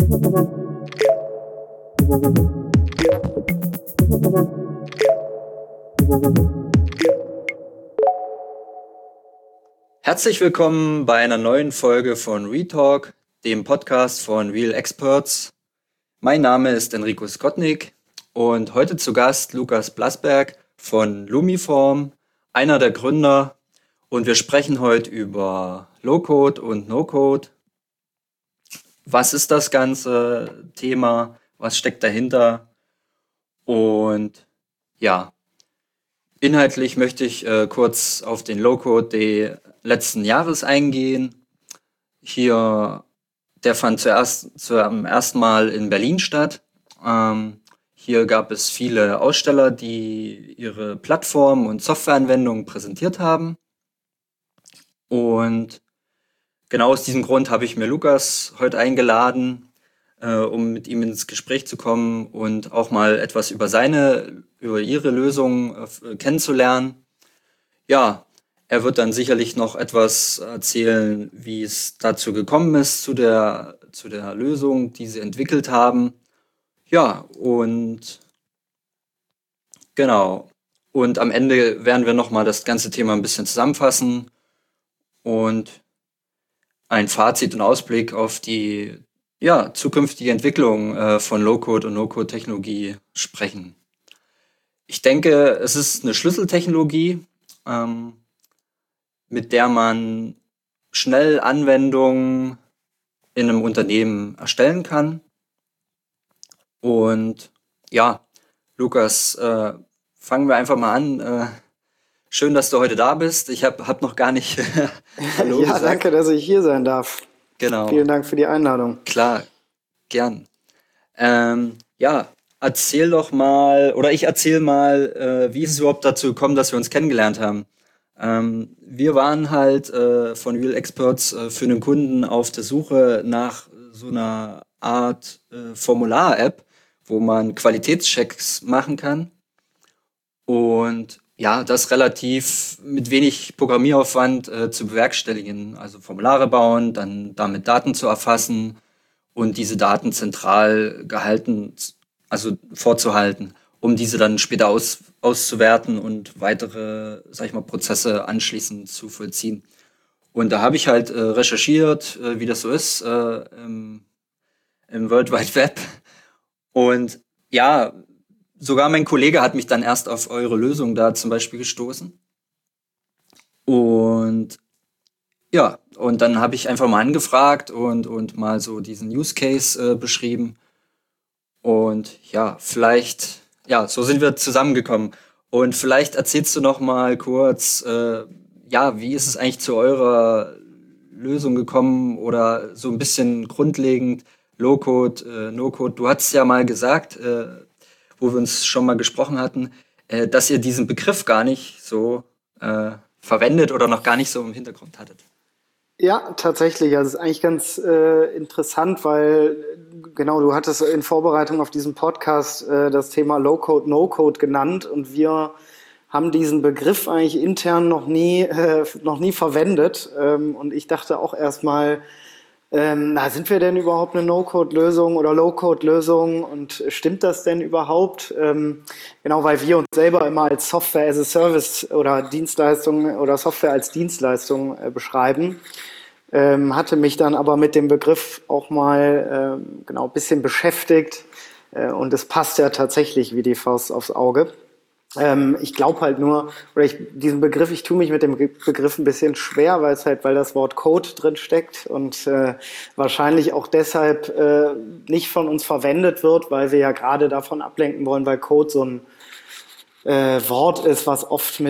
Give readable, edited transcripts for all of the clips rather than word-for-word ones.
Herzlich willkommen bei einer neuen Folge von Retalk, dem Podcast von Real Experts. Mein Name ist Enrico Skotnik und heute zu Gast Lukas Blasberg von Lumiform, einer der Gründer. Und wir sprechen heute über Low-Code und No-Code. Was ist das ganze Thema? Was steckt dahinter? Und ja, inhaltlich möchte ich kurz auf den Low-Code des letzten Jahres eingehen. Der fand zum ersten Mal in Berlin statt. Hier gab es viele Aussteller, die ihre Plattformen und Softwareanwendungen präsentiert haben. Und genau aus diesem Grund habe ich mir Lukas heute eingeladen, um mit ihm ins Gespräch zu kommen und auch mal etwas über ihre Lösung kennenzulernen. Ja, er wird dann sicherlich noch etwas erzählen, wie es dazu gekommen ist, zu der Lösung, die sie entwickelt haben. Ja, und genau. Und am Ende werden wir nochmal das ganze Thema ein bisschen zusammenfassen und ein Fazit und Ausblick auf die zukünftige Entwicklung von Low-Code und No-Code-Technologie sprechen. Ich denke, es ist eine Schlüsseltechnologie, mit der man schnell Anwendungen in einem Unternehmen erstellen kann. Und ja, Lukas, fangen wir einfach mal an. Schön, dass du heute da bist. Ich hab noch gar nicht Hallo Ja, gesagt. danke, dass ich hier sein darf. Genau. Vielen Dank für die Einladung. Klar, gern. Erzähl doch mal, oder ich erzähl mal, wie ist es überhaupt dazu gekommen, dass wir uns kennengelernt haben. Wir waren halt von Real Experts für einen Kunden auf der Suche nach so einer Art Formular-App, wo man Qualitätschecks machen kann. Und ja, das relativ mit wenig Programmieraufwand zu bewerkstelligen. Also Formulare bauen, dann damit Daten zu erfassen und diese Daten zentral gehalten, also vorzuhalten, um diese dann später auszuwerten und weitere, sag ich mal, Prozesse anschließend zu vollziehen. Und da habe ich halt recherchiert, wie das so ist im World Wide Web. Und ja, sogar mein Kollege hat mich dann erst auf eure Lösung da zum Beispiel gestoßen. Und ja, und dann habe ich einfach mal angefragt und mal so diesen Use Case beschrieben. Und ja, so sind wir zusammengekommen. Und vielleicht erzählst du noch mal kurz, wie ist es eigentlich zu eurer Lösung gekommen oder so ein bisschen grundlegend Low-Code, No-Code. Du hattest ja mal gesagt, wo wir uns schon mal gesprochen hatten, dass ihr diesen Begriff gar nicht so verwendet oder noch gar nicht so im Hintergrund hattet. Ja, tatsächlich. Also es ist eigentlich ganz interessant, weil genau, du hattest in Vorbereitung auf diesen Podcast das Thema Low-Code, No-Code genannt und wir haben diesen Begriff eigentlich intern noch nie verwendet. Und ich dachte auch erstmal, sind wir denn überhaupt eine No-Code-Lösung oder Low-Code-Lösung und stimmt das denn überhaupt? Genau, weil wir uns selber immer als Software as a Service oder Dienstleistung oder Software als Dienstleistung beschreiben. Hatte mich dann aber mit dem Begriff auch mal ein bisschen beschäftigt und es passt ja tatsächlich wie die Faust aufs Auge. Ich glaube halt nur, ich tue mich mit dem Begriff ein bisschen schwer, weil das Wort Code drin steckt und wahrscheinlich auch deshalb nicht von uns verwendet wird, weil wir ja gerade davon ablenken wollen, weil Code so ein Wort ist, was oft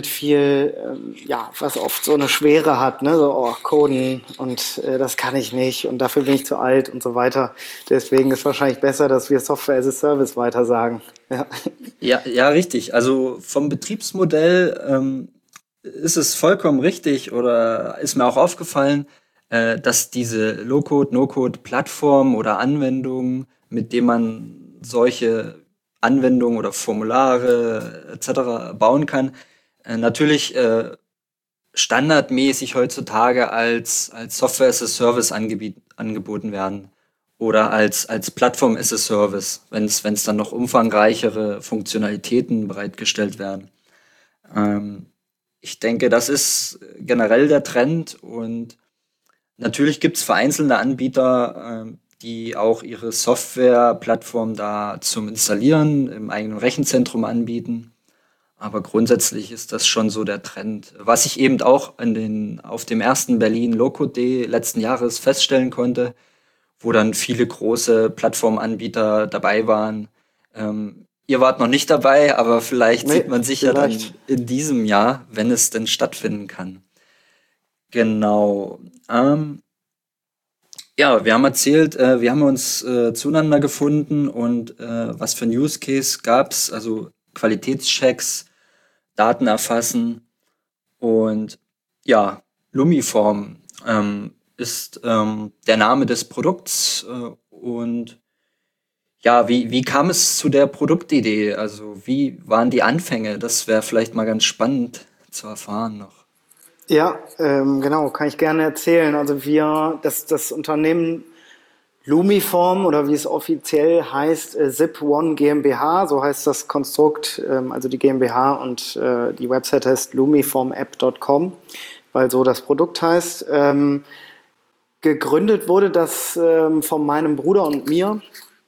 was oft so eine Schwere hat, ne? So, Coden und das kann ich nicht und dafür bin ich zu alt und so weiter. Deswegen ist wahrscheinlich besser, dass wir Software as a Service weiter sagen. Ja, richtig. Also vom Betriebsmodell ist es vollkommen richtig oder ist mir auch aufgefallen, dass diese Low-Code, No-Code-Plattformen oder Anwendungen, mit denen man solche Anwendungen oder Formulare etc. bauen kann, natürlich standardmäßig heutzutage als Software as a Service angeboten werden. oder als Plattform as a Service, wenn es dann noch umfangreichere Funktionalitäten bereitgestellt werden. Ähm, Ich denke, das ist generell der Trend und natürlich gibt es vereinzelte Anbieter, die auch ihre Softwareplattform da zum Installieren im eigenen Rechenzentrum anbieten. Aber grundsätzlich ist das schon so der Trend. Was ich eben auch auf dem ersten Berlin Low-Code Day letzten Jahres feststellen konnte, wo dann viele große Plattformanbieter dabei waren. Ihr wart noch nicht dabei, aber vielleicht Nee, sieht man sich ja dann vielleicht. in diesem Jahr, wenn es denn stattfinden kann. Genau. Ja, wir haben erzählt, wir haben uns zueinander gefunden und was für ein Use Case gab's, also Qualitätschecks, Daten erfassen und ja, Lumiform ist der Name des Produkts und ja, wie kam es zu der Produktidee? Also wie waren die Anfänge? Das wäre vielleicht mal ganz spannend zu erfahren noch. Ja, genau, kann ich gerne erzählen. Also das Unternehmen Lumiform oder wie es offiziell heißt, Zip One GmbH, so heißt das Konstrukt, also die GmbH und die Website heißt lumiformapp.com, weil so das Produkt heißt. Gegründet wurde das von meinem Bruder und mir.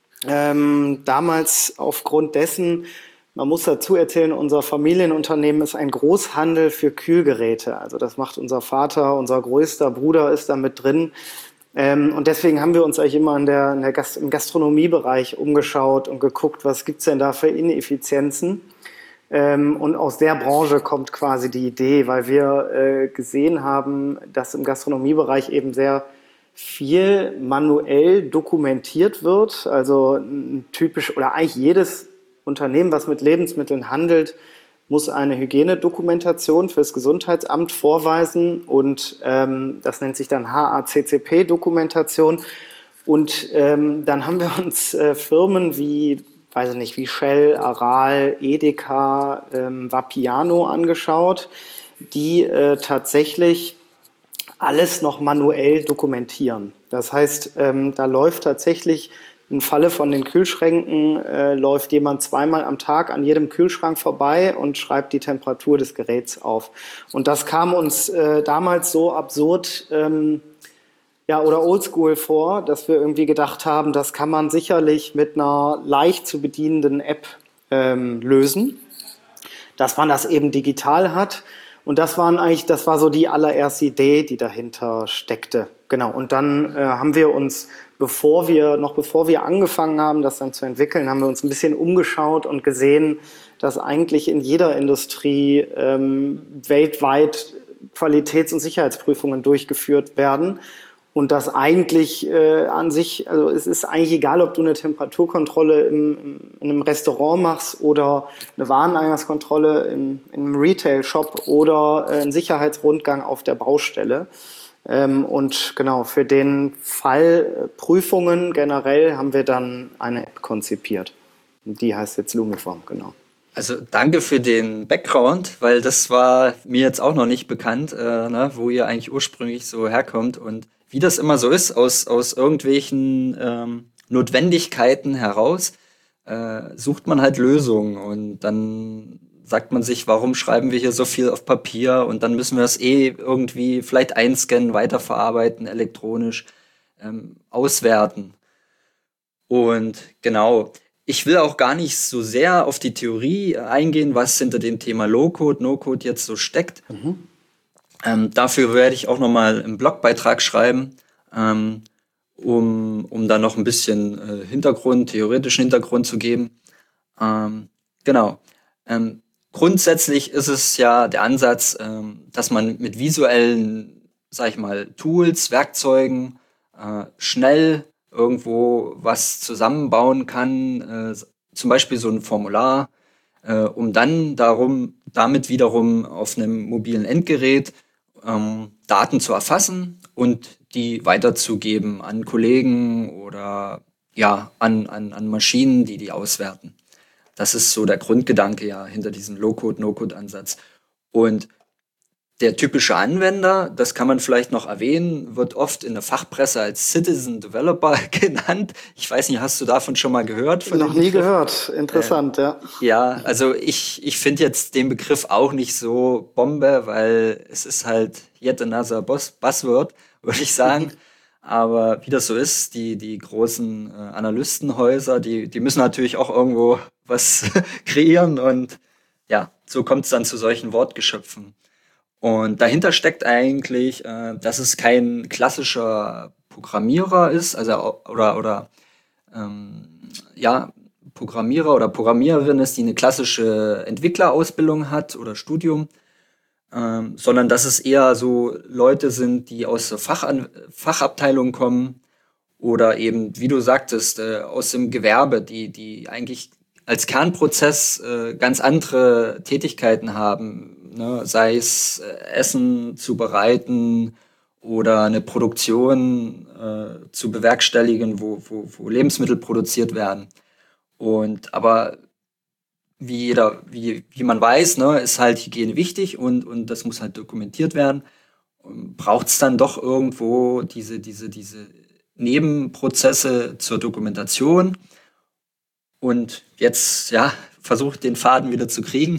Damals aufgrund dessen, man muss dazu erzählen, unser Familienunternehmen ist ein Großhandel für Kühlgeräte. Also das macht unser Vater, unser größter Bruder ist da mit drin. Und deswegen haben wir uns eigentlich immer im Gastronomiebereich umgeschaut und geguckt, was gibt's denn da für Ineffizienzen. Und aus der Branche kommt quasi die Idee, weil wir gesehen haben, dass im Gastronomiebereich eben sehr viel manuell dokumentiert wird. Also typisch oder eigentlich jedes Unternehmen, was mit Lebensmitteln handelt, muss eine Hygienedokumentation fürs Gesundheitsamt vorweisen und das nennt sich dann HACCP-Dokumentation. Und dann haben wir uns Firmen wie, weiß ich nicht, wie Shell, Aral, Edeka, Vapiano angeschaut, die tatsächlich alles noch manuell dokumentieren. Das heißt, da läuft tatsächlich im Falle von den Kühlschränken, läuft jemand zweimal am Tag an jedem Kühlschrank vorbei und schreibt die Temperatur des Geräts auf. Und das kam uns damals so absurd ja, oder oldschool vor, dass wir irgendwie gedacht haben, das kann man sicherlich mit einer leicht zu bedienenden App lösen, dass man das eben digital hat. Und das war so die allererste Idee, die dahinter steckte. Genau. Und dann haben wir uns, bevor wir angefangen haben, das dann zu entwickeln, haben wir uns ein bisschen umgeschaut und gesehen, dass eigentlich in jeder Industrie weltweit Qualitäts- und Sicherheitsprüfungen durchgeführt werden. Und das eigentlich an sich, also es ist eigentlich egal, ob du eine Temperaturkontrolle in einem Restaurant machst oder eine Wareneingangskontrolle in einem Retail-Shop oder einen Sicherheitsrundgang auf der Baustelle. Und genau, für den Fall Prüfungen generell haben wir dann eine App konzipiert. Die heißt jetzt Lumiform, genau. Also danke für den Background, weil das war mir jetzt auch noch nicht bekannt, ne, wo ihr eigentlich ursprünglich so herkommt und wie das immer so ist, aus irgendwelchen Notwendigkeiten heraus sucht man halt Lösungen und dann sagt man sich, warum schreiben wir hier so viel auf Papier und dann müssen wir es irgendwie vielleicht einscannen, weiterverarbeiten, elektronisch auswerten. Und genau, ich will auch gar nicht so sehr auf die Theorie eingehen, was hinter dem Thema Low-Code, No-Code jetzt so steckt. Dafür werde ich auch nochmal einen Blogbeitrag schreiben, ähm, um da noch ein bisschen theoretischen Hintergrund zu geben. Genau. Grundsätzlich ist es ja der Ansatz, dass man mit visuellen, sag ich mal, Tools, Werkzeugen schnell irgendwo was zusammenbauen kann, zum Beispiel so ein Formular, um dann damit wiederum auf einem mobilen Endgerät Daten zu erfassen und die weiterzugeben an Kollegen oder ja, an Maschinen, die auswerten. Das ist so der Grundgedanke ja hinter diesem Low-Code, No-Code-Ansatz. Und der typische Anwender, das kann man vielleicht noch erwähnen, wird oft in der Fachpresse als Citizen Developer genannt. Ich weiß nicht, hast du davon schon mal gehört? Noch nie gehört. Interessant, ja. Ja, also ich finde jetzt den Begriff auch nicht so Bombe, weil es ist halt yet another Buzzword, würde ich sagen. Aber wie das so ist, die großen Analystenhäuser, die müssen natürlich auch irgendwo was kreieren und ja, so kommt es dann zu solchen Wortgeschöpfen. Und dahinter steckt eigentlich, dass es kein klassischer Programmierer ist, also oder ja, Programmierer oder Programmiererin ist, die eine klassische Entwicklerausbildung hat oder Studium, sondern dass es eher so Leute sind, die aus der Fachabteilung kommen oder eben, wie du sagtest, aus dem Gewerbe, die eigentlich als Kernprozess ganz andere Tätigkeiten haben, ne? Sei es Essen zu bereiten oder eine Produktion zu bewerkstelligen, wo Lebensmittel produziert werden. Und aber wie man weiß, ne, ist halt Hygiene wichtig und das muss halt dokumentiert werden. Braucht es dann doch irgendwo diese Nebenprozesse zur Dokumentation? Und jetzt, ja, versucht den Faden wieder zu kriegen.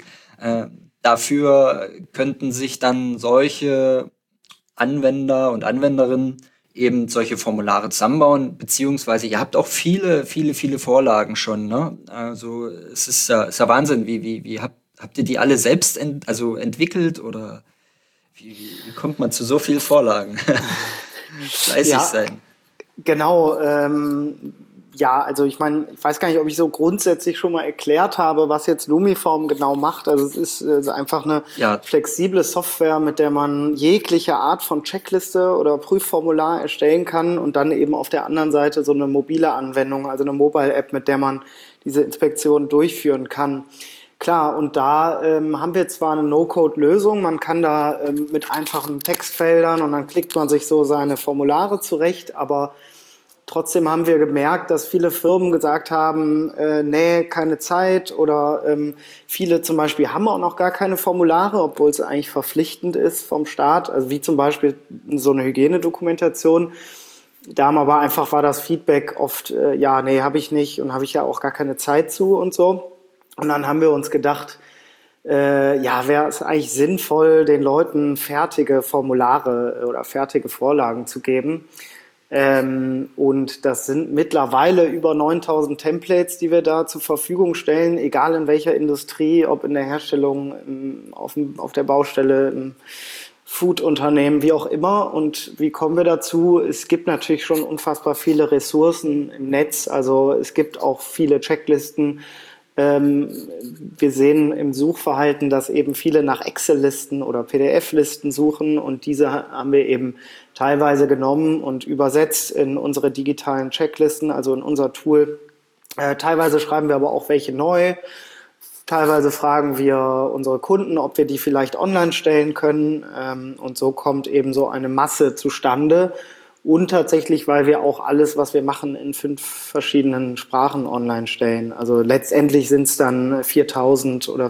Dafür könnten sich dann solche Anwender und Anwenderinnen eben solche Formulare zusammenbauen, beziehungsweise ihr habt auch viele Vorlagen schon, ne? Also ist ja Wahnsinn, wie habt ihr die alle selbst entwickelt oder wie kommt man zu so vielen Vorlagen? Fleißig sein. Genau, ja, also ich meine, ich weiß gar nicht, ob ich so grundsätzlich schon mal erklärt habe, was jetzt Lumiform genau macht. Also es ist einfach eine flexible Software, mit der man jegliche Art von Checkliste oder Prüfformular erstellen kann und dann eben auf der anderen Seite so eine mobile Anwendung, also eine Mobile-App, mit der man diese Inspektion durchführen kann. Klar, und da haben wir zwar eine No-Code-Lösung, man kann da mit einfachen Textfeldern und dann klickt man sich so seine Formulare zurecht, aber trotzdem haben wir gemerkt, dass viele Firmen gesagt haben, nee, keine Zeit oder viele zum Beispiel haben auch noch gar keine Formulare, obwohl es eigentlich verpflichtend ist vom Staat, also wie zum Beispiel so eine Hygienedokumentation. Da war das Feedback oft, ja, nee, habe ich nicht und habe ich ja auch gar keine Zeit zu und so. Und dann haben wir uns gedacht, ja, wäre es eigentlich sinnvoll, den Leuten fertige Formulare oder fertige Vorlagen zu geben. Und das sind mittlerweile über 9000 Templates, die wir da zur Verfügung stellen, egal in welcher Industrie, ob in der Herstellung, auf der Baustelle, im Food-Unternehmen, wie auch immer. Und wie kommen wir dazu? Es gibt natürlich schon unfassbar viele Ressourcen im Netz. Also es gibt auch viele Checklisten. Wir sehen im Suchverhalten, dass eben viele nach Excel-Listen oder PDF-Listen suchen und diese haben wir eben teilweise genommen und übersetzt in unsere digitalen Checklisten, also in unser Tool. Teilweise schreiben wir aber auch welche neu. Teilweise fragen wir unsere Kunden, ob wir die vielleicht online stellen können. Und so kommt eben so eine Masse zustande. Und tatsächlich, weil wir auch alles, was wir machen, in 5 verschiedenen Sprachen online stellen. Also letztendlich sind es dann 4000 oder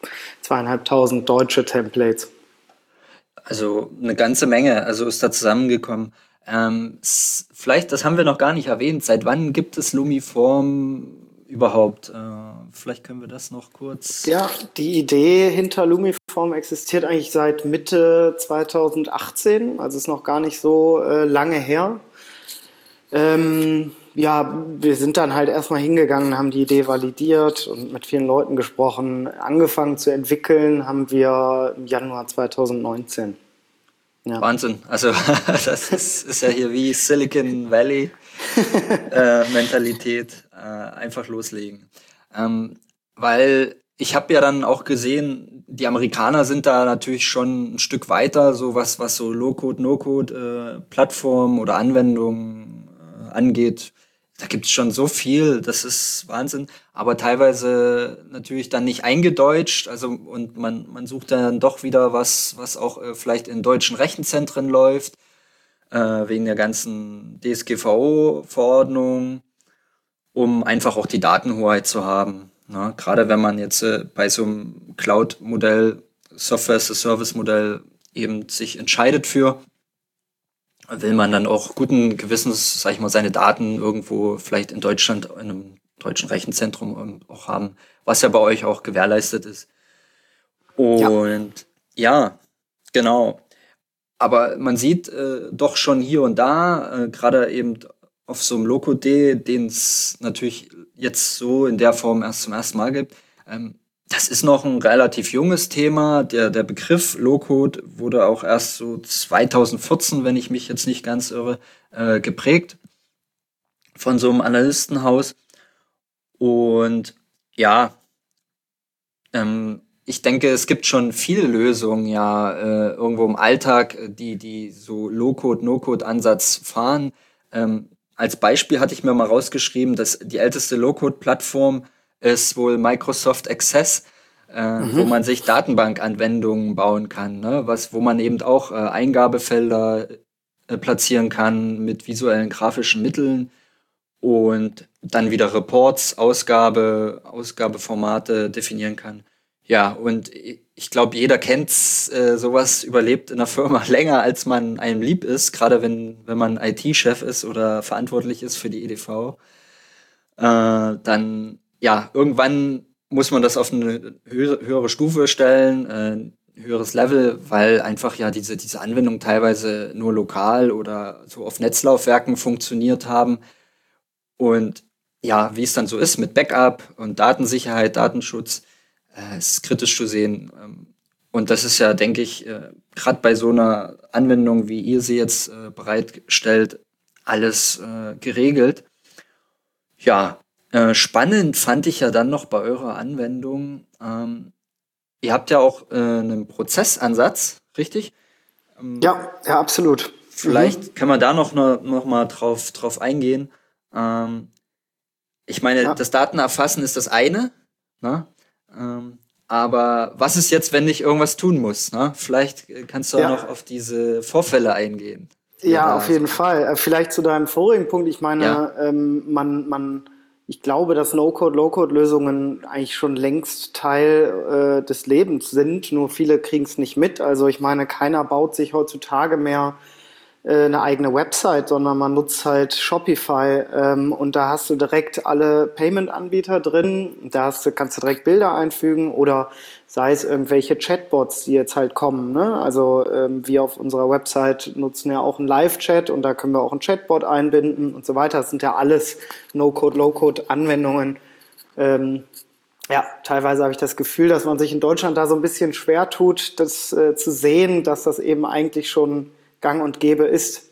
2500 deutsche Templates. Also eine ganze Menge, also ist da zusammengekommen. Vielleicht, das haben wir noch gar nicht erwähnt, seit wann gibt es Lumiform überhaupt? Vielleicht können wir das noch kurz... Ja, die Idee hinter Lumiform existiert eigentlich seit Mitte 2018, also ist noch gar nicht so lange her. Ja, wir sind dann halt erstmal hingegangen, haben die Idee validiert und mit vielen Leuten gesprochen. Angefangen zu entwickeln haben wir im Januar 2019. Ja. Wahnsinn, also das ist ja hier wie Silicon Valley Mentalität, einfach loslegen. Weil ich habe ja dann auch gesehen, die Amerikaner sind da natürlich schon ein Stück weiter, so was so Low-Code, No-Code Plattformen oder Anwendungen angeht. Da gibt es schon so viel, das ist Wahnsinn. Aber teilweise natürlich dann nicht eingedeutscht. Also und man sucht dann doch wieder was auch vielleicht in deutschen Rechenzentren läuft, wegen der ganzen DSGVO-Verordnung, um einfach auch die Datenhoheit zu haben. Na, gerade wenn man jetzt bei so einem Cloud-Modell, Software-as-a-Service-Modell eben sich entscheidet für, will man dann auch guten Gewissens, sag ich mal, seine Daten irgendwo vielleicht in Deutschland, in einem deutschen Rechenzentrum auch haben, was ja bei euch auch gewährleistet ist. Und ja, genau. Aber man sieht doch schon hier und da, gerade eben auf so einem Low-Code-Day, den es natürlich jetzt so in der Form erst zum ersten Mal gibt, das ist noch ein relativ junges Thema. Der Begriff Low-Code wurde auch erst so 2014, wenn ich mich jetzt nicht ganz irre, geprägt von so einem Analystenhaus. Und ja, ich denke, es gibt schon viele Lösungen ja irgendwo im Alltag, die so Low-Code, No-Code-Ansatz fahren. Als Beispiel hatte ich mir mal rausgeschrieben, dass die älteste Low-Code-Plattform ist wohl Microsoft Access, wo man sich Datenbankanwendungen bauen kann, ne? Wo man eben auch Eingabefelder platzieren kann mit visuellen grafischen Mitteln und dann wieder Reports, Ausgabeformate definieren kann. Ja, und ich glaube, jeder kennt's, sowas überlebt in der Firma länger, als man einem lieb ist, gerade wenn man IT-Chef ist oder verantwortlich ist für die EDV. Dann, ja, irgendwann muss man das auf eine höhere Stufe stellen, ein höheres Level, weil einfach ja diese Anwendungen teilweise nur lokal oder so auf Netzlaufwerken funktioniert haben. Und ja, wie es dann so ist mit Backup und Datensicherheit, Datenschutz, ist kritisch zu sehen. Und das ist ja, denke ich, gerade bei so einer Anwendung, wie ihr sie jetzt bereitstellt, alles geregelt. Ja, spannend fand ich ja dann noch bei eurer Anwendung, ihr habt ja auch einen Prozessansatz, richtig? Ja, absolut. Vielleicht kann man da noch mal drauf eingehen. Ich meine, das Datenerfassen ist das eine, ne? Aber was ist jetzt, wenn ich irgendwas tun muss? Ne? Vielleicht kannst du auch noch auf diese Vorfälle eingehen. Ja, auf jeden Fall. Vielleicht zu deinem vorigen Punkt. Ich meine, ich glaube, dass No-Code, Low-Code-Lösungen eigentlich schon längst Teil des Lebens sind. Nur viele kriegen es nicht mit. Also ich meine, keiner baut sich heutzutage mehr eine eigene Website, sondern man nutzt halt Shopify und da hast du direkt alle Payment-Anbieter drin, kannst du direkt Bilder einfügen oder sei es irgendwelche Chatbots, die jetzt halt kommen, ne? Also wir auf unserer Website nutzen ja auch einen Live-Chat und da können wir auch einen Chatbot einbinden und so weiter. Das sind ja alles No-Code, Low-Code-Anwendungen. Teilweise habe ich das Gefühl, dass man sich in Deutschland da so ein bisschen schwer tut, das zu sehen, dass das eben eigentlich schon gang und gäbe ist.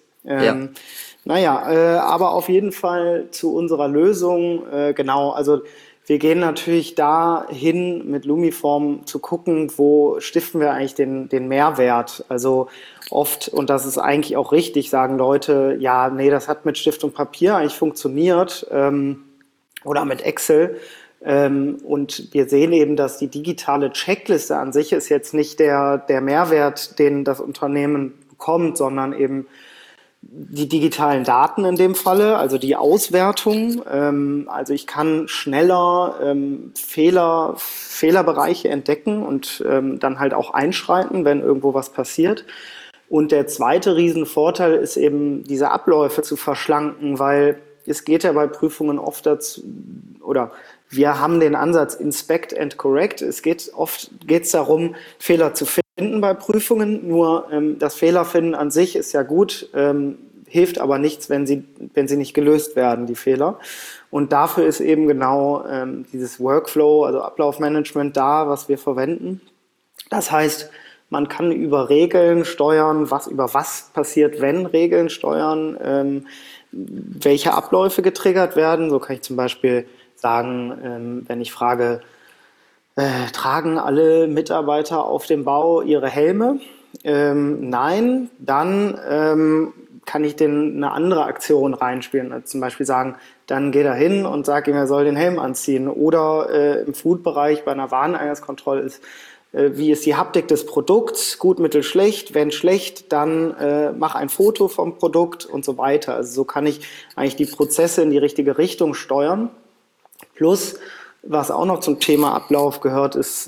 Aber auf jeden Fall zu unserer Lösung, genau, also wir gehen natürlich dahin mit Lumiform zu gucken, wo stiften wir eigentlich den Mehrwert. Also oft, und das ist eigentlich auch richtig, sagen Leute, ja, nee, das hat mit Stift und Papier eigentlich funktioniert oder mit Excel. Und wir sehen eben, dass die digitale Checkliste an sich ist jetzt nicht der Mehrwert, den das Unternehmen bekommt, sondern eben die digitalen Daten in dem Falle, also die Auswertung. Also ich kann schneller Fehlerbereiche entdecken und dann halt auch einschreiten, wenn irgendwo was passiert. Und der zweite Riesenvorteil ist eben, diese Abläufe zu verschlanken, weil es geht ja bei Prüfungen oft dazu, oder wir haben den Ansatz Inspect and Correct. Oft geht's darum, Fehler zu finden bei Prüfungen. Nur das Fehlerfinden an sich ist ja gut, hilft aber nichts, wenn sie nicht gelöst werden, die Fehler. Und dafür ist eben genau dieses Workflow, also Ablaufmanagement da, was wir verwenden. Das heißt, man kann über Regeln steuern, über was passiert, wenn Regeln steuern, welche Abläufe getriggert werden. So kann ich zum Beispiel sagen, wenn ich frage, tragen alle Mitarbeiter auf dem Bau ihre Helme? Nein, dann kann ich denen eine andere Aktion reinspielen. Also zum Beispiel sagen, dann geh da hin und sag ihm, er soll den Helm anziehen. Oder im Food-Bereich bei einer Wareneingangskontrolle ist, wie ist die Haptik des Produkts, gut, mittel, schlecht. Wenn schlecht, dann mach ein Foto vom Produkt und so weiter. Also so kann ich eigentlich die Prozesse in die richtige Richtung steuern. Plus, was auch noch zum Thema Ablauf gehört, ist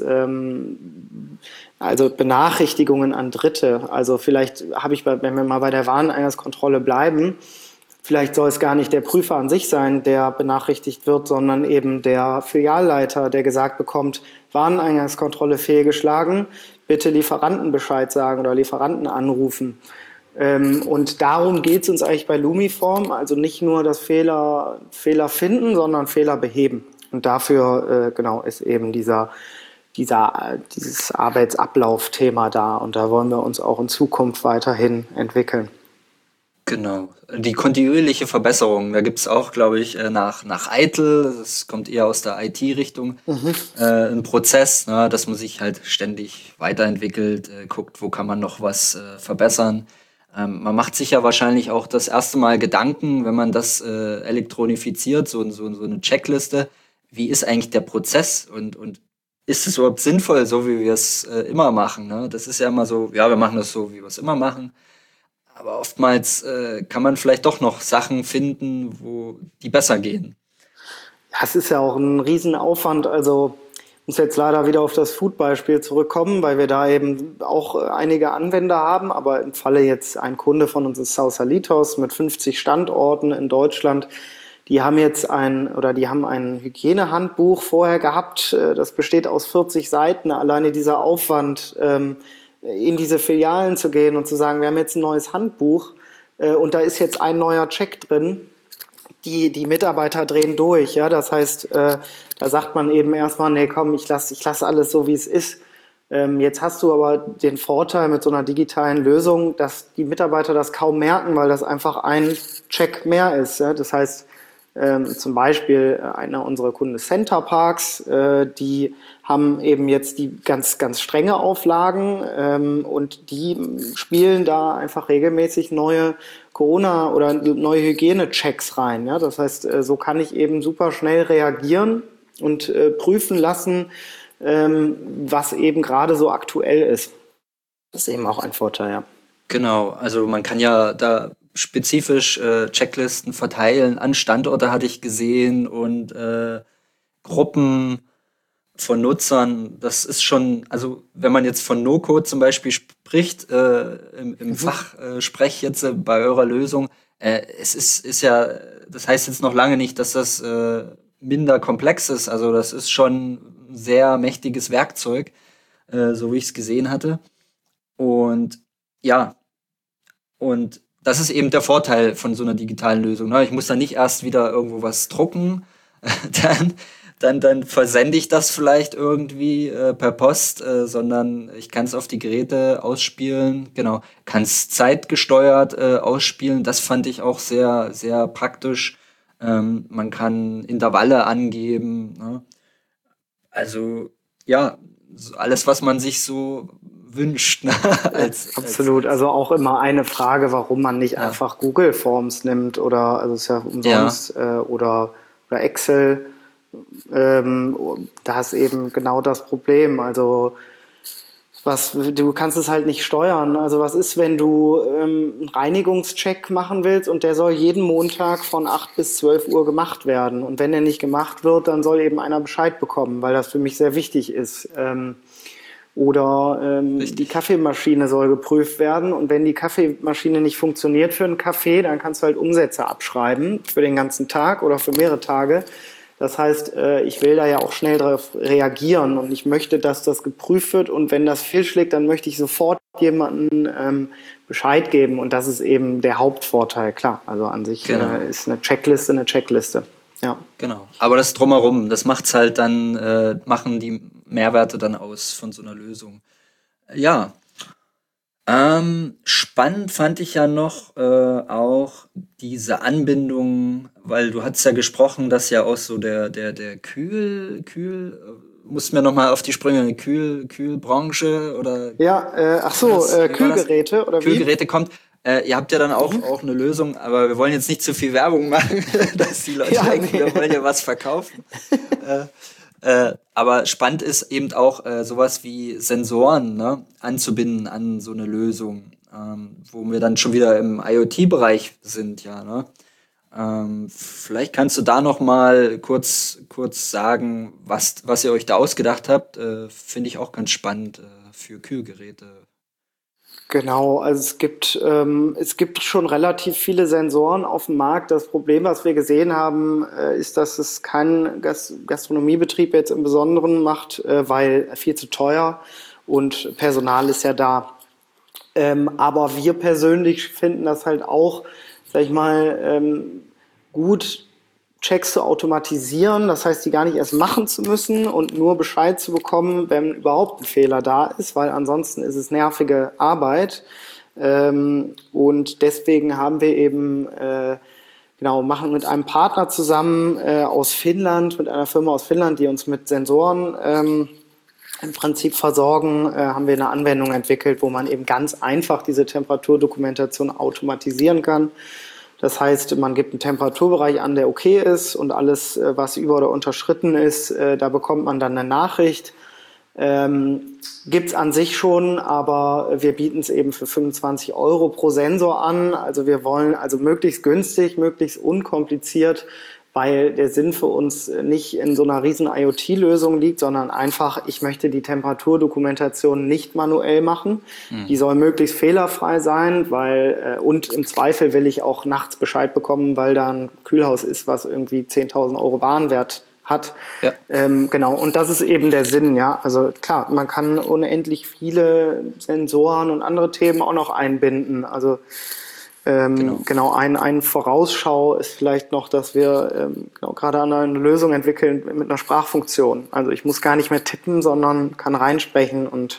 also Benachrichtigungen an Dritte. Also vielleicht wenn wir mal bei der Wareneingangskontrolle bleiben, vielleicht soll es gar nicht der Prüfer an sich sein, der benachrichtigt wird, sondern eben der Filialleiter, der gesagt bekommt, Wareneingangskontrolle fehlgeschlagen, bitte Lieferanten Bescheid sagen oder Lieferanten anrufen. Und darum geht es uns eigentlich bei Lumiform, also nicht nur das Fehler finden, sondern Fehler beheben. Und dafür ist eben dieses Arbeitsablaufthema da. Und da wollen wir uns auch in Zukunft weiterhin entwickeln. Genau. Die kontinuierliche Verbesserung, da gibt's auch, glaube ich, nach Eitel, das kommt eher aus der IT-Richtung, ein Prozess, ne, dass man sich halt ständig weiterentwickelt, guckt, wo kann man noch was verbessern. Man macht sich ja wahrscheinlich auch das erste Mal Gedanken, wenn man das elektronifiziert, so eine Checkliste, wie ist eigentlich der Prozess und ist es überhaupt sinnvoll, so wie wir es immer machen? Ne? Das ist ja immer so, ja, wir machen das so, wie wir es immer machen. Aber oftmals kann man vielleicht doch noch Sachen finden, die besser gehen. Ja, es ist ja auch ein Riesenaufwand. Also ich muss jetzt leider wieder auf das Food-Beispiel zurückkommen, weil wir da eben auch einige Anwender haben. Aber im Falle jetzt ein Kunde von uns ist Sausalitos mit 50 Standorten in Deutschland. Die haben ein Hygienehandbuch vorher gehabt. Das besteht aus 40 Seiten. Alleine dieser Aufwand, in diese Filialen zu gehen und zu sagen, wir haben jetzt ein neues Handbuch und da ist jetzt ein neuer Check drin. Die Mitarbeiter drehen durch, ja, das heißt, da sagt man eben erstmal, nee, komm, ich lass alles so, wie es ist. Jetzt hast du aber den Vorteil mit so einer digitalen Lösung, dass die Mitarbeiter das kaum merken, weil das einfach ein Check mehr ist. Ja? Das heißt, zum Beispiel einer unserer Kunden ist Center Parks, die haben eben jetzt die ganz, ganz strenge Auflagen und die spielen da einfach regelmäßig neue Corona- oder neue Hygienechecks rein. Ja? Das heißt, so kann ich eben super schnell reagieren und prüfen lassen, was eben gerade so aktuell ist. Das ist eben auch ein Vorteil, ja. Genau, also man kann ja da spezifisch Checklisten verteilen an Standorte, hatte ich gesehen, und Gruppen von Nutzern. Das ist schon, also wenn man jetzt von No-Code zum Beispiel spricht, im Fachsprech jetzt bei eurer Lösung, es ist ja, das heißt jetzt noch lange nicht, dass das minder komplex ist. Also das ist schon ein sehr mächtiges Werkzeug, so wie ich es gesehen hatte. Und ja, und das ist eben der Vorteil von so einer digitalen Lösung. Ne? Ich muss dann nicht erst wieder irgendwo was drucken, dann versende ich das vielleicht irgendwie per Post, sondern ich kann es auf die Geräte ausspielen. Genau, kann es zeitgesteuert ausspielen. Das fand ich auch sehr, sehr praktisch. Man kann Intervalle angeben. Ne? Also ja, alles, was man sich so wünscht. Ne? Absolut, also auch immer eine Frage, warum man nicht einfach Google Forms nimmt oder, also ist ja umsonst, oder Excel. Da ist eben genau das Problem. Also du kannst es halt nicht steuern. Also was ist, wenn du einen Reinigungscheck machen willst und der soll jeden Montag von 8 bis 12 Uhr gemacht werden. Und wenn der nicht gemacht wird, dann soll eben einer Bescheid bekommen, weil das für mich sehr wichtig ist. Oder die Kaffeemaschine soll geprüft werden. Und wenn die Kaffeemaschine nicht funktioniert für einen Kaffee, dann kannst du halt Umsätze abschreiben für den ganzen Tag oder für mehrere Tage. Das heißt, ich will da ja auch schnell darauf reagieren und ich möchte, dass das geprüft wird. Und wenn das fehlschlägt, dann möchte ich sofort jemandem Bescheid geben. Und das ist eben der Hauptvorteil. Klar, also an sich ist eine Checkliste eine Checkliste. Ja. Genau. Aber das Drumherum, das macht's halt dann, machen die Mehrwerte dann aus von so einer Lösung. Ja. Spannend fand ich ja noch auch diese Anbindung, weil du hattest ja gesprochen, dass ja auch so der muss mir nochmal auf die Sprünge, eine Kühlbranche oder ja, Kühlgeräte oder wie? Kühlgeräte kommt. Ihr habt ja dann auch eine Lösung, aber wir wollen jetzt nicht zu viel Werbung machen, dass die Leute denken, wir wollen ja was verkaufen. Aber spannend ist eben auch sowas wie Sensoren, ne, anzubinden an so eine Lösung, wo wir dann schon wieder im IoT-Bereich sind, ja, ne? Vielleicht kannst du da noch mal kurz sagen, was ihr euch da ausgedacht habt. Finde ich auch ganz spannend für Kühlgeräte. Genau, also es gibt schon relativ viele Sensoren auf dem Markt. Das Problem, was wir gesehen haben, ist, dass es kein Gastronomiebetrieb jetzt im Besonderen macht, weil viel zu teuer und Personal ist ja da. Aber wir persönlich finden das halt auch, sag ich mal, gut, Checks zu automatisieren, das heißt, die gar nicht erst machen zu müssen und nur Bescheid zu bekommen, wenn überhaupt ein Fehler da ist, weil ansonsten ist es nervige Arbeit. Und deswegen haben wir eben, machen mit einem Partner zusammen aus Finnland, mit einer Firma aus Finnland, die uns mit Sensoren im Prinzip versorgen, haben wir eine Anwendung entwickelt, wo man eben ganz einfach diese Temperaturdokumentation automatisieren kann. Das heißt, man gibt einen Temperaturbereich an, der okay ist und alles, was über oder unterschritten ist, da bekommt man dann eine Nachricht. Gibt's an sich schon, aber wir bieten es eben für 25 Euro pro Sensor an. Also wir wollen also möglichst günstig, möglichst unkompliziert, weil der Sinn für uns nicht in so einer riesen IoT-Lösung liegt, sondern einfach, ich möchte die Temperaturdokumentation nicht manuell machen. Die soll möglichst fehlerfrei sein, und im Zweifel will ich auch nachts Bescheid bekommen, weil da ein Kühlhaus ist, was irgendwie 10.000 Euro Warenwert hat. Ja. Genau, und das ist eben der Sinn, ja. Also klar, man kann unendlich viele Sensoren und andere Themen auch noch einbinden. Also genau, ein Vorausschau ist vielleicht noch, dass wir gerade an eine Lösung entwickeln mit einer Sprachfunktion. Also ich muss gar nicht mehr tippen, sondern kann reinsprechen und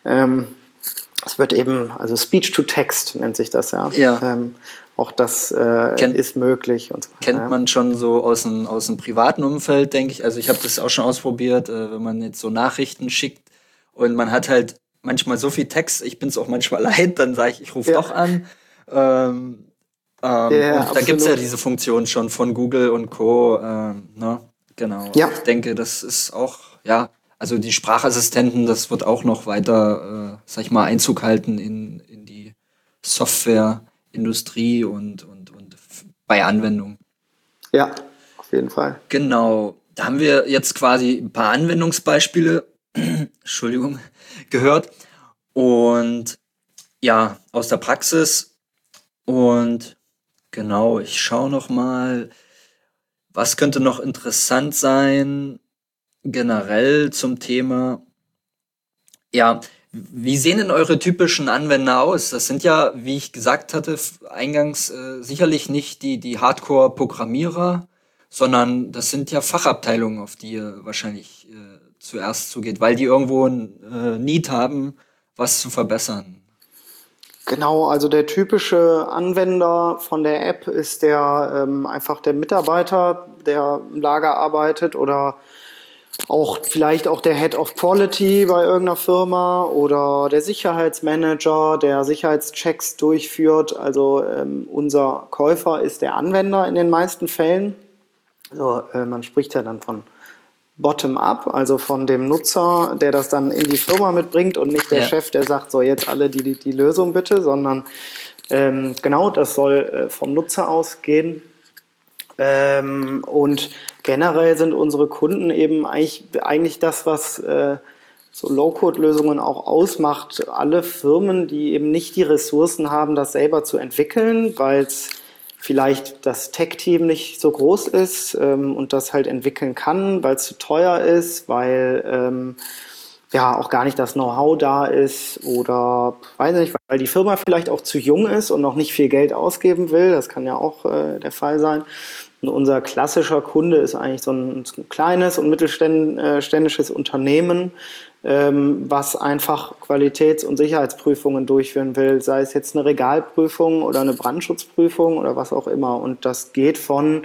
es wird eben, also Speech to Text nennt sich das ja. Auch das ist möglich. Und so. Kennt man schon so aus dem privaten Umfeld, denke ich. Also ich habe das auch schon ausprobiert, wenn man jetzt so Nachrichten schickt und man hat halt manchmal so viel Text, ich bin es auch manchmal leid, dann sage ich rufe doch an. Und da gibt's ja diese Funktion schon von Google und Co. Ne? Genau. Ja. Ich denke, das ist auch, also die Sprachassistenten, das wird auch noch weiter, sag ich mal, Einzug halten in die Softwareindustrie und bei Anwendungen. Ja, auf jeden Fall. Genau. Da haben wir jetzt quasi ein paar Anwendungsbeispiele, Entschuldigung, gehört. Und ja, aus der Praxis. Und genau, ich schaue noch mal, was könnte noch interessant sein, generell zum Thema. Ja, wie sehen denn eure typischen Anwender aus? Das sind ja, wie ich gesagt hatte, eingangs sicherlich nicht die Hardcore-Programmierer, sondern das sind ja Fachabteilungen, auf die ihr wahrscheinlich zuerst zugeht, weil die irgendwo ein Need haben, was zu verbessern. Genau, also der typische Anwender von der App ist einfach der Mitarbeiter, der im Lager arbeitet oder vielleicht auch der Head of Quality bei irgendeiner Firma oder der Sicherheitsmanager, der Sicherheitschecks durchführt. Also unser Käufer ist der Anwender in den meisten Fällen. Also man spricht ja dann von Bottom-up, also von dem Nutzer, der das dann in die Firma mitbringt und nicht der Chef, der sagt, so jetzt alle die Lösung bitte, sondern genau, das soll vom Nutzer ausgehen. Und generell sind unsere Kunden eben eigentlich das, was so Low-Code-Lösungen auch ausmacht. Alle Firmen, die eben nicht die Ressourcen haben, das selber zu entwickeln, weil es vielleicht das Tech-Team nicht so groß ist und das halt entwickeln kann, weil es zu teuer ist, weil auch gar nicht das Know-how da ist oder weiß nicht, weil die Firma vielleicht auch zu jung ist und noch nicht viel Geld ausgeben will. Das kann ja auch der Fall sein. Und unser klassischer Kunde ist eigentlich so ein kleines und mittelständisches Unternehmen, was einfach Qualitäts- und Sicherheitsprüfungen durchführen will, sei es jetzt eine Regalprüfung oder eine Brandschutzprüfung oder was auch immer. Und das geht von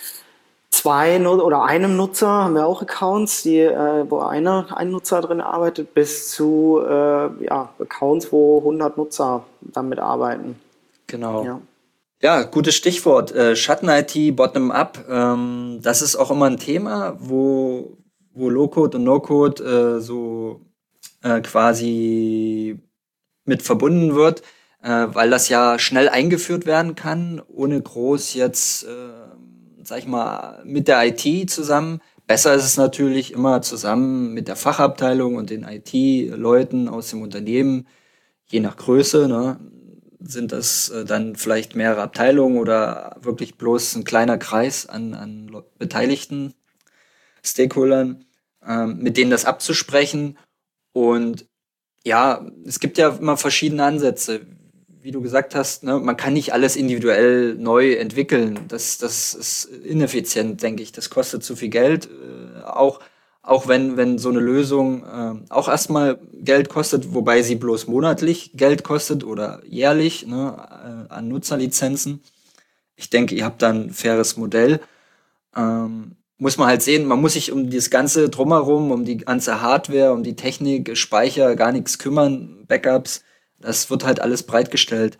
einem Nutzer, haben wir auch Accounts, wo ein Nutzer drin arbeitet, bis zu Accounts, wo 100 Nutzer damit arbeiten. Genau. Ja, gutes Stichwort. Schatten-IT, Bottom-up. Das ist auch immer ein Thema, wo Low-Code und No-Code quasi mit verbunden wird. weil das ja schnell eingeführt werden kann, ohne groß jetzt, sag ich mal, mit der IT zusammen. Besser ist es natürlich immer zusammen mit der Fachabteilung und den IT-Leuten aus dem Unternehmen, je nach Größe, ne, sind das dann vielleicht mehrere Abteilungen oder wirklich bloß ein kleiner Kreis an beteiligten Stakeholdern, mit denen das abzusprechen. Und ja, es gibt ja immer verschiedene Ansätze. Wie du gesagt hast, ne, man kann nicht alles individuell neu entwickeln. Das ist ineffizient, denke ich. Das kostet zu viel Geld. Auch wenn so eine Lösung auch erstmal Geld kostet, wobei sie bloß monatlich Geld kostet oder jährlich, ne, an Nutzerlizenzen. Ich denke, ihr habt da ein faires Modell. Muss man halt sehen, man muss sich um das ganze Drumherum, um die ganze Hardware, um die Technik, Speicher gar nichts kümmern, Backups. Das wird halt alles bereitgestellt.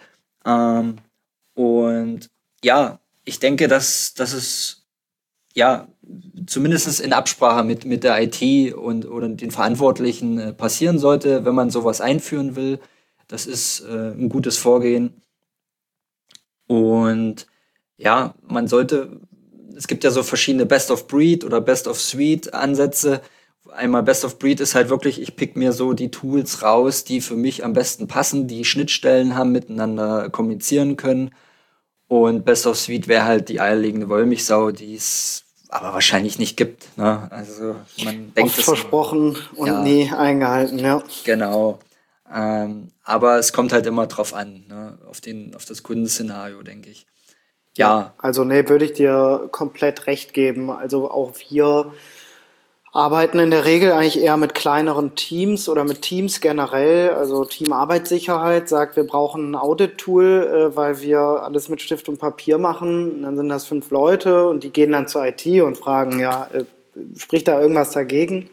Und ja, ich denke, dass es ja zumindest in Absprache mit der IT und oder den Verantwortlichen passieren sollte, wenn man sowas einführen will. Das ist ein gutes Vorgehen. Und ja, es gibt ja so verschiedene Best of Breed oder Best of Suite Ansätze. Einmal Best of Breed ist halt wirklich, ich pick mir so die Tools raus, die für mich am besten passen, die Schnittstellen haben, miteinander kommunizieren können. Und Best of Suite wäre halt die eierlegende Wollmilchsau, die es aber wahrscheinlich nicht gibt. Ne? Also man denkt Oft versprochen und ja, nie eingehalten, ja. Genau. Aber es kommt halt immer drauf an, ne? Auf das Kundenszenario, denke ich. Ja. Also nee, würde ich dir komplett recht geben. Also auch wir arbeiten in der Regel eigentlich eher mit kleineren Teams oder mit Teams generell. Also Team Arbeitssicherheit sagt, wir brauchen ein Audit-Tool, weil wir alles mit Stift und Papier machen. Und dann sind das 5 Leute und die gehen dann zur IT und fragen, ja, spricht da irgendwas dagegen?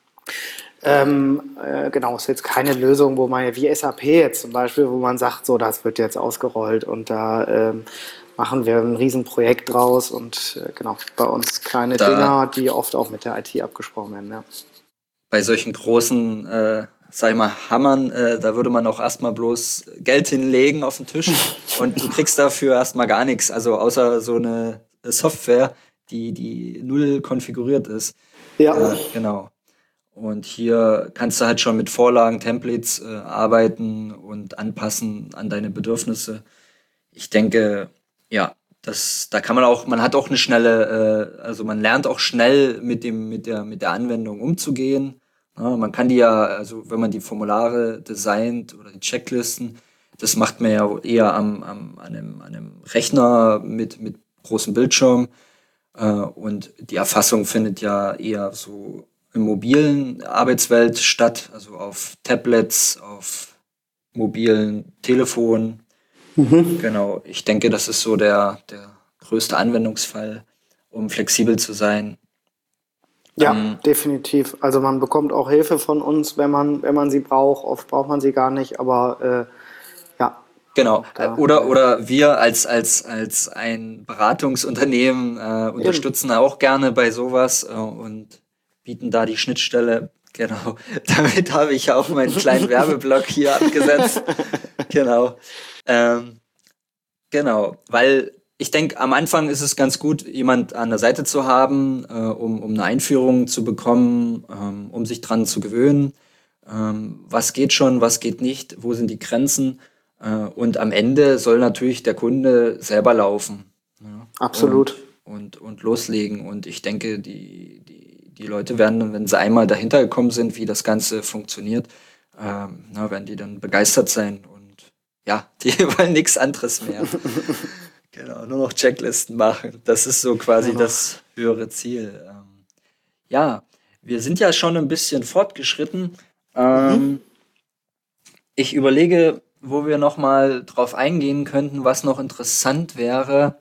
Genau, ist jetzt keine Lösung, wo man, wie SAP jetzt zum Beispiel, wo man sagt, so, das wird jetzt ausgerollt und da machen wir ein Riesenprojekt draus und genau, bei uns kleine Dinger, die oft auch mit der IT abgesprochen werden, ja. Bei solchen großen, sag ich mal, Hammern, da würde man auch erstmal bloß Geld hinlegen auf den Tisch und du kriegst dafür erstmal gar nichts, also außer so eine Software, die null konfiguriert ist. Ja. Genau. Und hier kannst du halt schon mit Vorlagen, Templates arbeiten und anpassen an deine Bedürfnisse. Ich denke, ja, da kann man hat auch eine schnelle, also man lernt auch schnell mit der Anwendung umzugehen. Ja, man kann die ja, also wenn man die Formulare designt oder die Checklisten, das macht man ja eher an einem Rechner mit großem Bildschirm. Und die Erfassung findet ja eher so in mobilen Arbeitswelt statt, also auf Tablets, auf mobilen Telefonen. Genau, ich denke, das ist so der größte Anwendungsfall, um flexibel zu sein. Ja, definitiv. Also man bekommt auch Hilfe von uns, wenn man sie braucht. Oft braucht man sie gar nicht, aber ja. Genau. Oder wir als ein Beratungsunternehmen unterstützen auch gerne bei sowas und bieten da die Schnittstelle. Genau. Damit habe ich auch meinen kleinen Werbeblock hier abgesetzt. Genau. Genau, weil ich denke, am Anfang ist es ganz gut, jemand an der Seite zu haben, um eine Einführung zu bekommen, um sich dran zu gewöhnen. Was geht schon, was geht nicht, wo sind die Grenzen? Und am Ende soll natürlich der Kunde selber laufen. Ja, absolut. Und loslegen. Und ich denke, die Leute werden, wenn sie einmal dahinter gekommen sind, wie das Ganze funktioniert, werden die dann begeistert sein. Und ja, die wollen nichts anderes mehr. Genau, nur noch Checklisten machen. Das ist so quasi das höhere Ziel. Ja, wir sind ja schon ein bisschen fortgeschritten. Ich überlege, wo wir noch mal drauf eingehen könnten, was noch interessant wäre.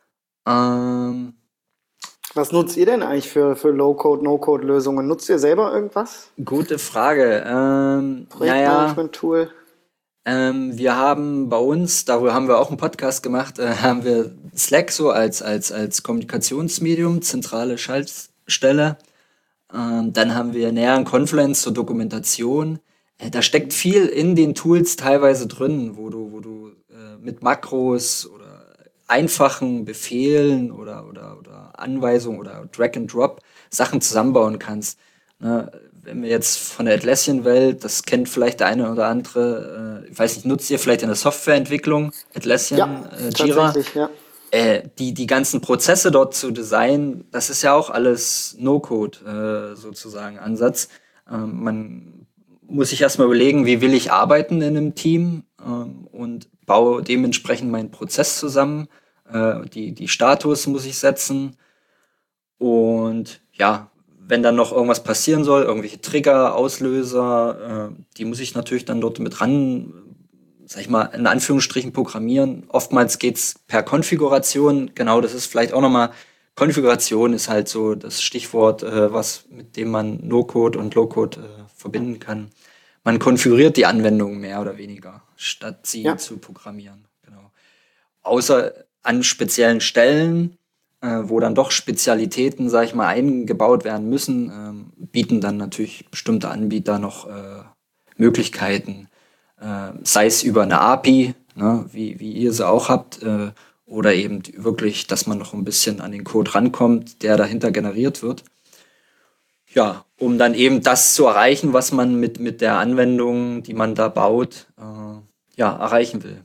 Was nutzt ihr denn eigentlich für Low-Code, No-Code-Lösungen? Nutzt ihr selber irgendwas? Gute Frage. Projektmanagement-Tool? Wir haben bei uns, darüber haben wir auch einen Podcast gemacht, haben wir Slack so als Kommunikationsmedium, zentrale Schaltstelle. Dann haben wir näher Confluence zur Dokumentation, Da steckt viel in den Tools teilweise drin, wo du mit Makros oder einfachen Befehlen oder Anweisungen oder Drag and Drop Sachen zusammenbauen kannst. Ne? Wenn wir jetzt von der Atlassian-Welt, das kennt vielleicht der eine oder andere, ich weiß nicht, nutzt ihr vielleicht in der Softwareentwicklung Atlassian, Ja, Jira? tatsächlich, ja. Die ganzen Prozesse dort zu designen, das ist ja auch alles No-Code sozusagen Ansatz. Man muss sich erstmal überlegen, wie will ich arbeiten in einem Team und baue dementsprechend meinen Prozess zusammen. Die Status muss ich setzen und ja, wenn dann noch irgendwas passieren soll, irgendwelche Trigger, Auslöser, die muss ich natürlich dann dort mit ran, sag ich mal, in Anführungsstrichen programmieren. Oftmals geht's per Konfiguration. Genau, das ist vielleicht auch nochmal, Konfiguration ist halt so das Stichwort, was mit dem man No-Code und Low-Code verbinden kann. Man konfiguriert die Anwendung mehr oder weniger, statt sie Ja. zu programmieren. Genau. Außer an speziellen Stellen, wo dann doch Spezialitäten, sag ich mal, eingebaut werden müssen, bieten dann natürlich bestimmte Anbieter noch Möglichkeiten, sei es über eine API, ne, wie ihr sie auch habt, oder eben wirklich, dass man noch ein bisschen an den Code rankommt, der dahinter generiert wird. Ja, um dann eben das zu erreichen, was man mit der Anwendung, die man da baut, ja, erreichen will.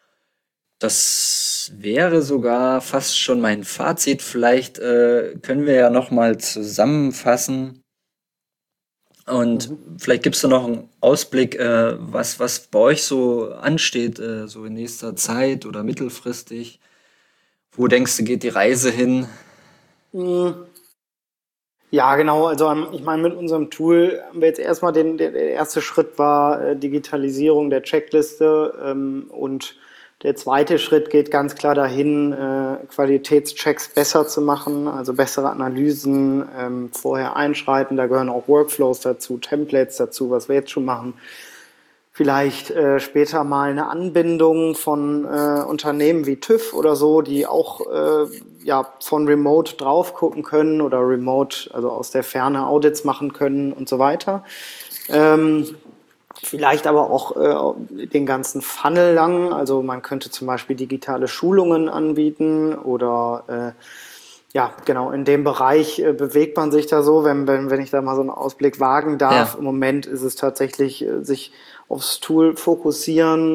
Das wäre sogar fast schon mein Fazit. Vielleicht können wir ja noch mal zusammenfassen und vielleicht gibst du noch einen Ausblick, was bei euch so ansteht, so in nächster Zeit oder mittelfristig. Wo denkst du, geht die Reise hin? Ja, genau. Also ich meine, mit unserem Tool haben wir jetzt erstmal der erste Schritt war Digitalisierung der Checkliste und der zweite Schritt geht ganz klar dahin, Qualitätschecks besser zu machen, also bessere Analysen, vorher einschreiten. Da gehören auch Workflows dazu, Templates dazu, was wir jetzt schon machen. Vielleicht später mal eine Anbindung von Unternehmen wie TÜV oder so, die auch ja, von Remote drauf gucken können oder Remote, also aus der Ferne Audits machen können und so weiter. Vielleicht aber auch den ganzen Funnel lang, also man könnte zum Beispiel digitale Schulungen anbieten oder ja, genau, in dem Bereich bewegt man sich da so, wenn ich da mal so einen Ausblick wagen darf. Ja. Im Moment ist es tatsächlich sich aufs Tool fokussieren.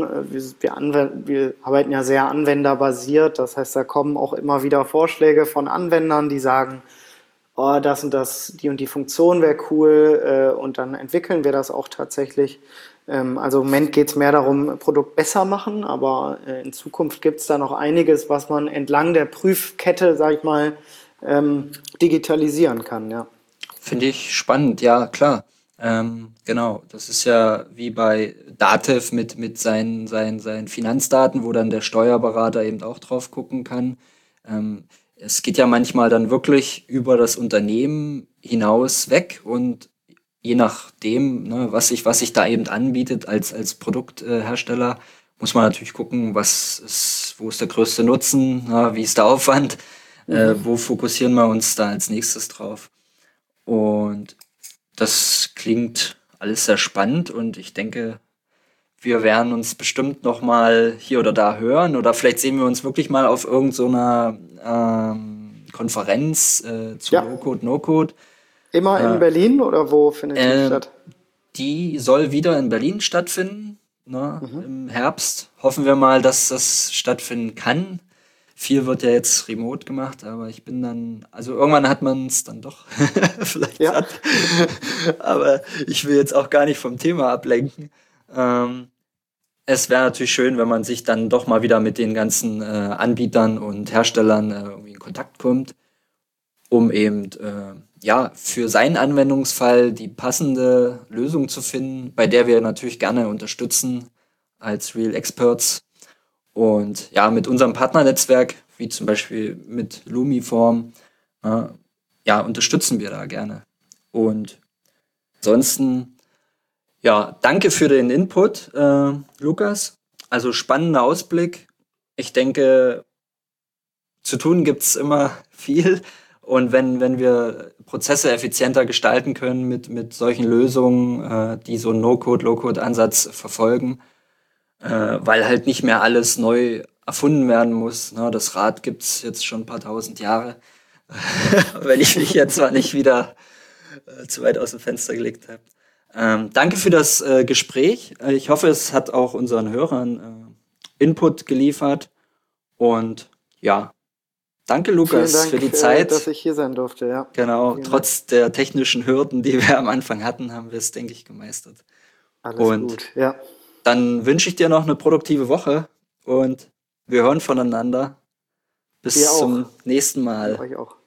Wir arbeiten ja sehr anwenderbasiert, das heißt, da kommen auch immer wieder Vorschläge von Anwendern, die sagen, oh, das und das, die und die Funktion wäre cool und dann entwickeln wir das auch tatsächlich. Also im Moment geht es mehr darum, Produkt besser machen, aber in Zukunft gibt es da noch einiges, was man entlang der Prüfkette, sag ich mal, digitalisieren kann, ja. Finde ich spannend, ja, klar. Genau, das ist ja wie bei Datev mit seinen Finanzdaten, wo dann der Steuerberater eben auch drauf gucken kann. Es geht ja manchmal dann wirklich über das Unternehmen hinaus weg und je nachdem, ne, was sich da eben anbietet als Produkthersteller, muss man natürlich gucken, wo ist der größte Nutzen, wie ist der Aufwand, wo fokussieren wir uns da als nächstes drauf. Und das klingt alles sehr spannend und ich denke, wir werden uns bestimmt noch mal hier oder da hören oder vielleicht sehen wir uns wirklich mal auf irgend so einer Konferenz zu Ja, Low-Code, No-Code. immer in Berlin oder wo findet die Ähm, statt? Die soll wieder in Berlin stattfinden, ne, im Herbst. Hoffen wir mal, dass das stattfinden kann. Viel wird ja jetzt remote gemacht, aber ich bin dann, also irgendwann hat man es dann doch vielleicht Ja, satt. Aber ich will jetzt auch gar nicht vom Thema ablenken. Es wäre natürlich schön, wenn man sich dann doch mal wieder mit den ganzen Anbietern und Herstellern irgendwie in Kontakt kommt, um eben ja für seinen Anwendungsfall die passende Lösung zu finden, bei der wir natürlich gerne unterstützen als Real Experts. Und ja, mit unserem Partnernetzwerk, wie zum Beispiel mit Lumiform, äh, ja, unterstützen wir da gerne. Und ansonsten, ja, danke für den Input, Lukas. Also spannender Ausblick. Ich denke, zu tun gibt's immer viel Und wenn wir Prozesse effizienter gestalten können mit solchen Lösungen, die so einen No-Code, Low-Code-Ansatz verfolgen, weil halt nicht mehr alles neu erfunden werden muss. Ne? Das Rad gibt's jetzt schon ein paar tausend Jahre. Wenn ich mich jetzt zwar nicht wieder zu weit aus dem Fenster gelegt habe. Danke für das Gespräch. Ich hoffe, es hat auch unseren Hörern Input geliefert. Und ja, danke Lukas Vielen Dank, für die Zeit. dass ich hier sein durfte. Ja. Genau, Vielen trotz der technischen Hürden, die wir am Anfang hatten, haben wir es, denke ich, gemeistert. Alles Und gut, ja. dann wünsche ich dir noch eine produktive Woche und wir hören voneinander. Bis zum nächsten Mal. Euch auch.